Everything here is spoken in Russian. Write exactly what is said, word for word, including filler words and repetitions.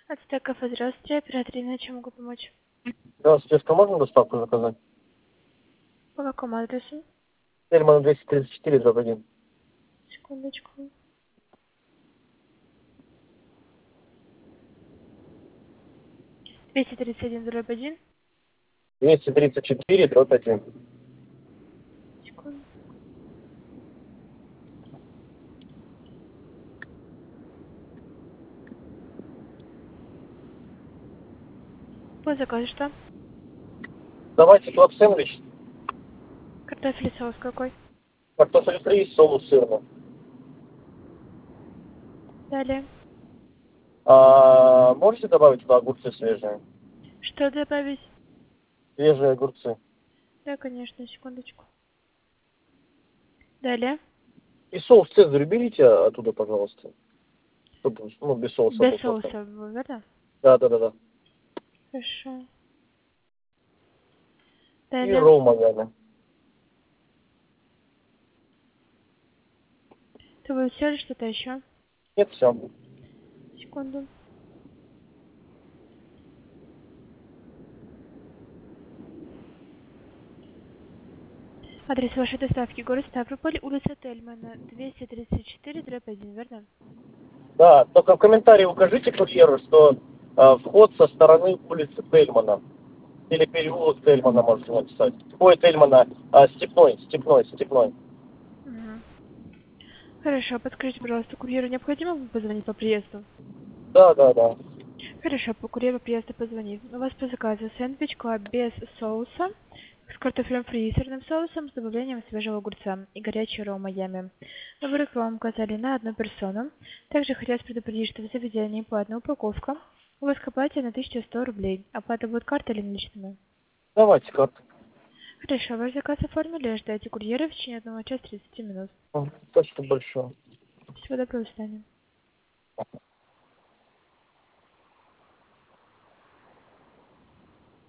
Ацтека, здравствуйте, оператор, на чем могу помочь? Здравствуйте, что можно доставку заказать? По какому адресу? Тельмана двести тридцать четыре, дробь один. Секундочку. двести тридцать один, дробь один. двести тридцать четыре, дробь один. Секунду. По заказу что? Давайте хлеб сэндвич, Картофель и соус какой? картофель фри, соус сырный. Далее. А, можете добавить туда огурцы свежие? Что добавить? Свежие огурцы. Да, конечно, секундочку. Далее. И соус цезарь уберите оттуда, пожалуйста. Чтобы, ну, без соуса Без был просто. соуса, верно? Да, да, да, да. Хорошо. И Далее. ролл Майами. Это будет все или что-то еще? Нет, все. Секунду. Адрес вашей доставки: город Ставрополь, улица Тельмана, двести тридцать четыре, дробь один, верно? Да, только в комментарии укажите курьеру, что а, вход со стороны улицы Тельмана. Или переулок Тельмана можете написать. Ой, Тельмана, а, Степной, Степной, Степной. Угу. Хорошо, подскажите, пожалуйста, курьеру необходимо вам позвонить по приезду? Да, да, да. Хорошо, по курьеру приезда позвонит. У вас по заказу сэндвич клаб без соуса, с картофелем фри и сырным соусом, с добавлением свежего огурца и горячей ролл Майами. Выбор вам указали на одну персону. Также хотелось предупредить, что в заведении платная упаковка. У вас к оплате на тысячу сто рублей. Оплата будет картой или наличными? Давайте карту. Хорошо, ваш заказ оформили, ждайте курьера в течение одного часа тридцати минут. М, Спасибо большое. Всего доброго, до свидания.